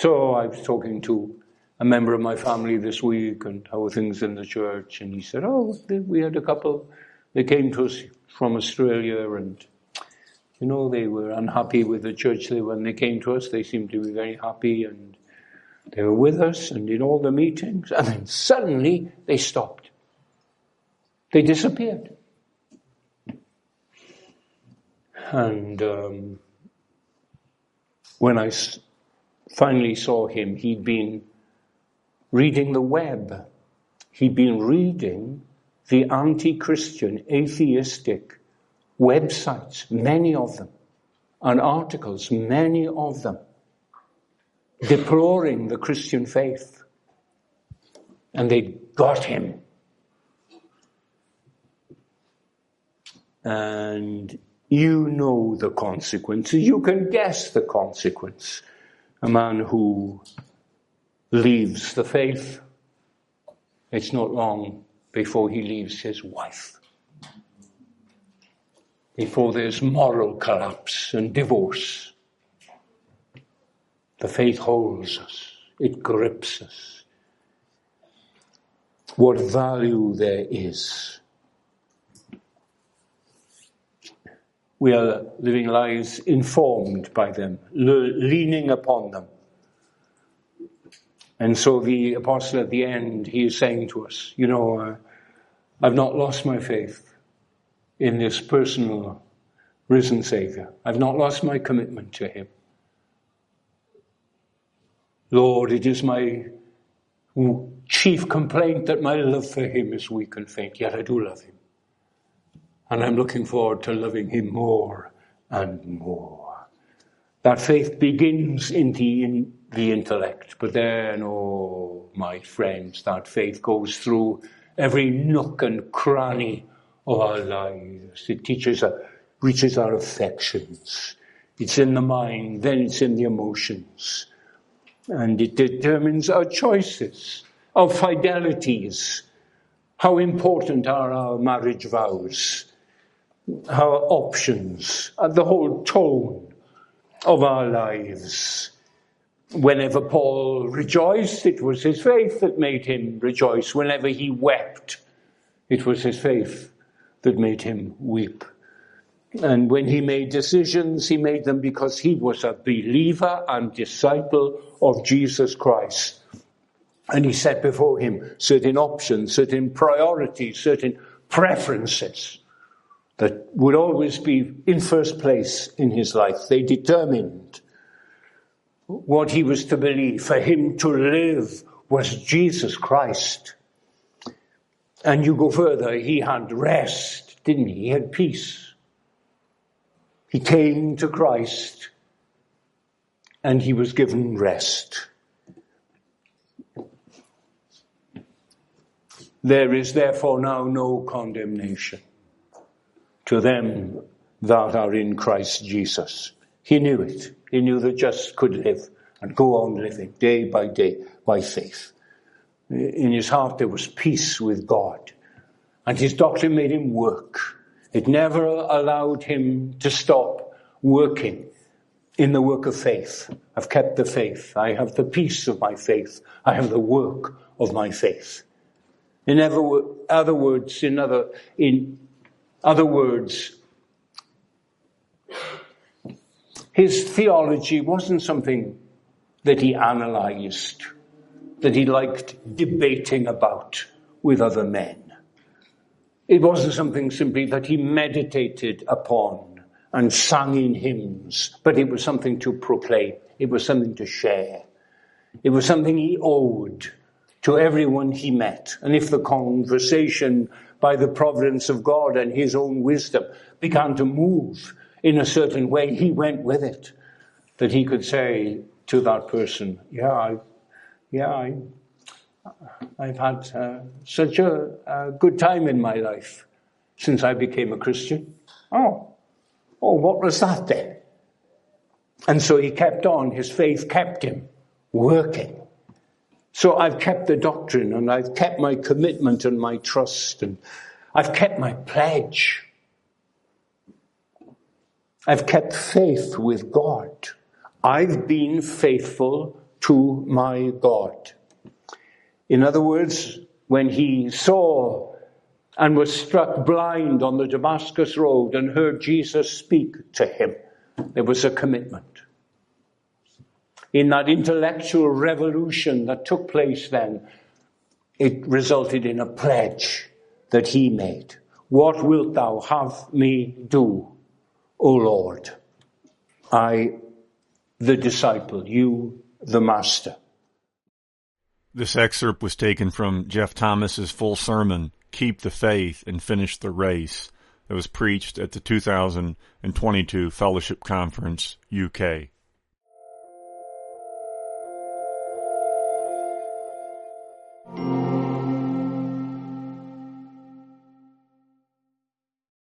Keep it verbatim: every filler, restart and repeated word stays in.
So I was talking to a member of my family this week, and how are things in the church? And he said, oh, we had a couple, they came to us from Australia, and, you know, they were unhappy with the church. They, when they came to us, they seemed to be very happy, and they were with us and in all the meetings, and then suddenly they stopped. They disappeared. And um, when I s- finally saw him, he'd been reading the web. He'd been reading the anti-Christian, atheistic websites, many of them, and articles, many of them, deploring the Christian faith. And they got him. And you know the consequences. You can guess the consequence. A man who leaves the faith, it's not long before he leaves his wife. Before there's moral collapse and divorce. The faith holds us. It grips us. What value there is. We are living lives informed by them, le- leaning upon them. And so the apostle at the end, he is saying to us, you know, uh, I've not lost my faith in this personal risen Saviour. I've not lost my commitment to him. Lord, it is my chief complaint that my love for him is weak and faint, yet I do love him. And I'm looking forward to loving him more and more. That faith begins in the, in the intellect, but then, oh, my friends, that faith goes through every nook and cranny of our lives. It teaches, uh, reaches our affections. It's in the mind, then it's in the emotions. And it determines our choices, our fidelities. How important are our marriage vows? Our options, the whole tone of our lives. Whenever Paul rejoiced, it was his faith that made him rejoice. Whenever he wept, it was his faith that made him weep. And when he made decisions, he made them because he was a believer and disciple of Jesus Christ. And he set before him certain options, certain priorities, certain preferences that would always be in first place in his life. They determined what he was to believe. For him to live was Jesus Christ. And you go further, he had rest, didn't he? He had peace. He came to Christ and he was given rest. There is therefore now no condemnation to them that are in Christ Jesus. He knew it. He knew the just could live and go on living day by day by faith. In his heart there was peace with God. And his doctrine made him work. It never allowed him to stop working in the work of faith. I've kept the faith. I have the peace of my faith. I have the work of my faith. In other, other words, in other, in other words, his theology wasn't something that he analyzed, that he liked debating about with other men. It wasn't something simply that he meditated upon and sang in hymns, but it was something to proclaim. It was something to share. It was something he owed to everyone he met. And if the conversation, by the providence of God and his own wisdom, began to move in a certain way, he went with it. That he could say to that person, yeah, I, yeah, I, I've had uh, such a, a good time in my life since I became a Christian. Oh, oh, what was that then? And so he kept on. His faith kept him working. So I've kept the doctrine, and I've kept my commitment and my trust, and I've kept my pledge. I've kept faith with God. I've been faithful to my God. In other words, when he saw and was struck blind on the Damascus road and heard Jesus speak to him, there was a commitment. In that intellectual revolution that took place then, it resulted in a pledge that he made. What wilt thou have me do, O Lord? I, the disciple, you, the master. This excerpt was taken from Jeff Thomas's full sermon, Keep the Faith and Finish the Race, that was preached at the two thousand twenty-two Fellowship Conference, U K.